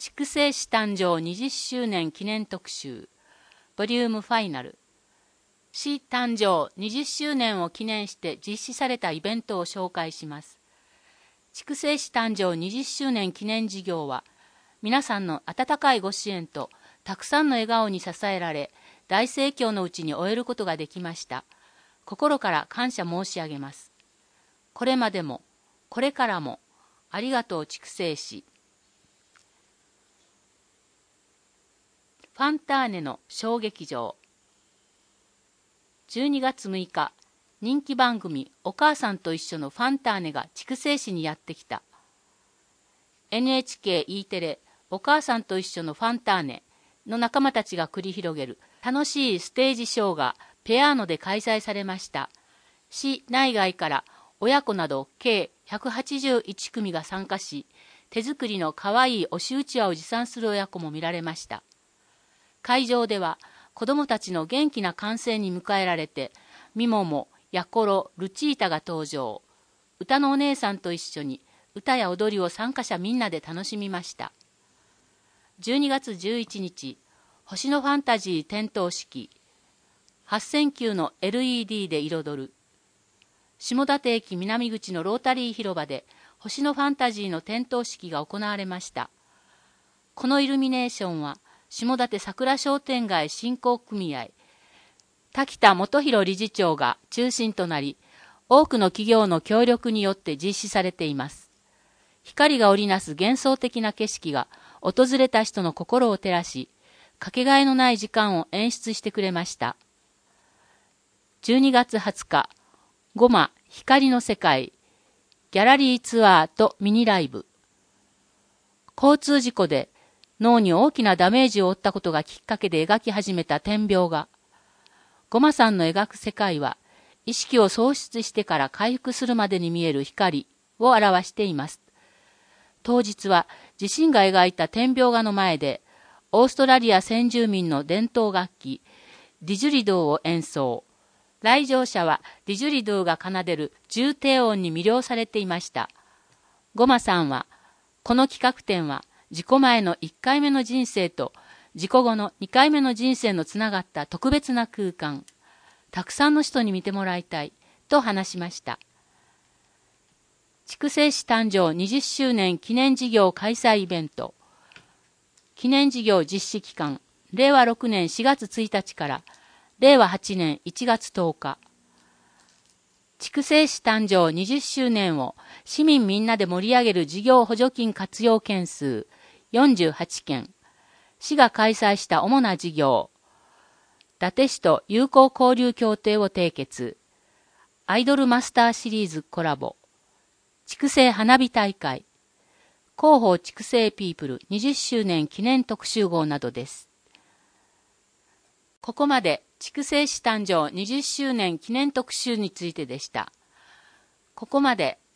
筑西市誕生20周年記念特集ボリュームファイナル。市誕生20周年を記念して実施されたイベントを紹介します。筑西市誕生20周年記念事業は、皆さんの温かいご支援とたくさんの笑顔に支えられ、大盛況のうちに終えることができました。心から感謝申し上げます。これまでも、これからも、ありがとう筑西市。ファンターネの小劇場。12月6日、人気番組お母さんと一緒のファンターネが筑西市にやってきた。NHKE テレお母さんと一緒のファンターネの仲間たちが繰り広げる楽しいステージショーがペアーノで開催されました。市内外から親子など計181組が参加し、手作りのかわいい押しうちわを持参する親子も見られました。会場では子どもたちの元気な歓声に迎えられて、ミモモ、ヤコロ、ルチータが登場。歌のお姉さんと一緒に歌や踊りを参加者みんなで楽しみました。12月11日、星のファンタジー点灯式。8000球の LED で彩る。下館駅南口のロータリー広場で星のファンタジーの点灯式が行われました。このイルミネーションは、下館桜商店街振興組合、滝田元弘理事長が中心となり、多くの企業の協力によって実施されています。光が織りなす幻想的な景色が訪れた人の心を照らし、かけがえのない時間を演出してくれました。12月20日、ゴマ光の世界、ギャラリーツアーとミニライブ。交通事故で脳に大きなダメージを負ったことがきっかけで描き始めた点描画。ゴマさんの描く世界は、意識を喪失してから回復するまでに見える光を表しています。当日は自身が描いた点描画の前で、オーストラリア先住民の伝統楽器、ディジュリドーを演奏。来場者はディジュリドーが奏でる重低音に魅了されていました。ゴマさんは、この企画展は、事故前の1回目の人生と事故後の2回目の人生のつながった特別な空間、たくさんの人に見てもらいたいと話しました。筑西市誕生20周年記念事業開催イベント。記念事業実施期間、令和6年4月1日から令和8年1月10日。筑西市誕生20周年を市民みんなで盛り上げる事業補助金活用件数48件。市が開催した主な事業。伊達市と友好交流協定を締結。アイドルマスターシリーズコラボ。筑西花火大会。広報筑西ピープル20周年記念特集号などです。ここまで筑西市誕生20周年記念特集についてでした。ここまで